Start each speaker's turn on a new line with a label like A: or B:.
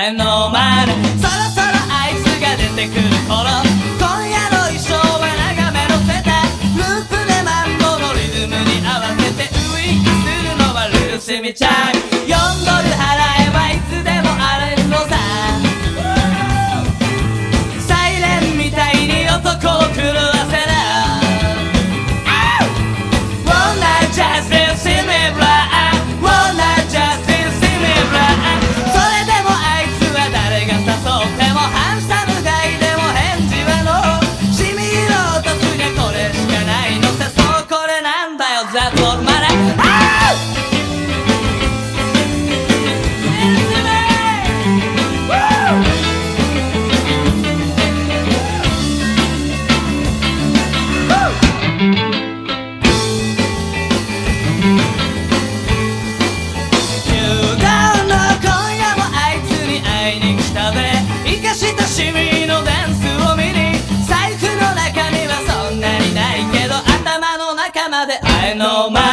A: I know mine そろそろあいつが出てくる頃今夜の衣装は眺めのせたループでマンボのリズムに合わせてウインクするのはルーシミちゃん4ドル払えばいつでも荒れるのさサイレンみたいに男を狂わせなWanna just see me blind Wanna just see me blind それでもあいつは誰が誘ってもハンサムガイでも返事はノーしみ入ろうとすりゃこれしかないのさそうこれなんだよ That's all my life生かしたシミのダンスを見に財布の中にはそんなにないけど頭の中まで I know my